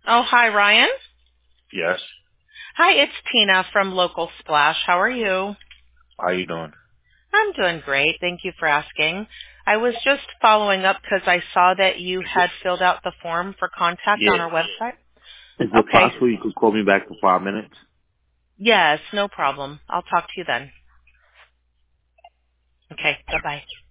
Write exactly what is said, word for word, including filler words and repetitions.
Oh, hi, Ryan. Yes. Hi, it's Tina from Local Splash. How are you? How you doing? I'm doing great. Thank you for asking. I was just following up because I saw that you had filled out the form for contact on Yeah. our website. Is it Okay. possible you could call me back for five minutes? Yes, no problem. I'll talk to you then. Okay, bye-bye.